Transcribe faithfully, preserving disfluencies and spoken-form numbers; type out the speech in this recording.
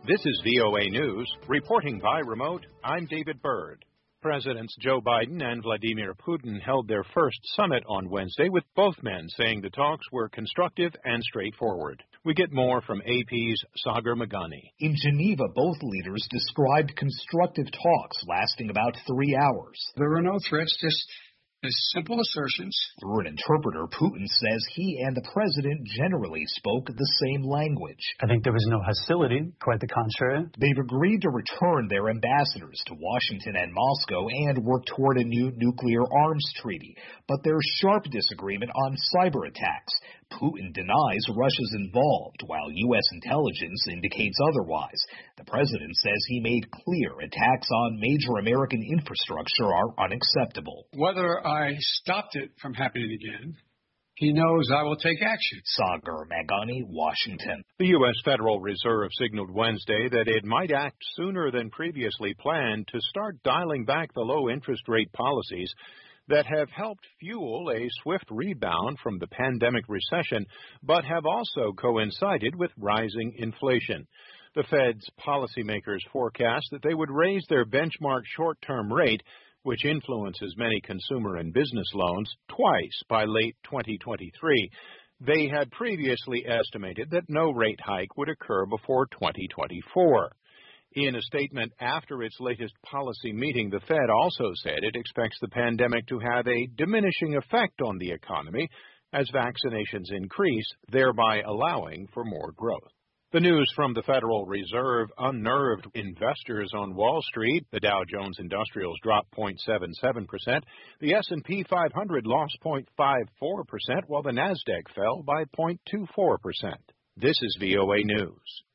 This is V O A News. Reporting by remote, I'm David Byrd. Presidents Joe Biden and Vladimir Putin held their first summit on Wednesday, with both men saying the talks were constructive and straightforward. We get more from A P's Sagar Meghani. In Geneva, both leaders described constructive talks lasting about three hours. There were no threats, just simple assertions. Through an interpreter, Putin says he and the president generally spoke the same language. I think there was no hostility, quite the contrary. They've agreed to return their ambassadors to Washington and Moscow and work toward a new nuclear arms treaty. But there's sharp disagreement on cyber attacks. Putin denies Russia's involved, while U S intelligence indicates otherwise. The president says he made clear attacks on major American infrastructure are unacceptable. Whether I stopped it from happening again, he knows I will take action. Sagar Meghani, Washington. The U S Federal Reserve signaled Wednesday that it might act sooner than previously planned to start dialing back the low interest rate policies that have helped fuel a swift rebound from the pandemic recession, but have also coincided with rising inflation. The Fed's policymakers forecast that they would raise their benchmark short-term rate, which influences many consumer and business loans, twice by late twenty twenty-three. They had previously estimated that no rate hike would occur before twenty twenty-four. In a statement after its latest policy meeting, the Fed also said it expects the pandemic to have a diminishing effect on the economy as vaccinations increase, thereby allowing for more growth. The news from the Federal Reserve unnerved investors on Wall Street. The Dow Jones Industrials dropped zero point seven seven percent. The S and P five hundred lost zero point five four percent, while the Nasdaq fell by zero point two four percent. This is V O A News.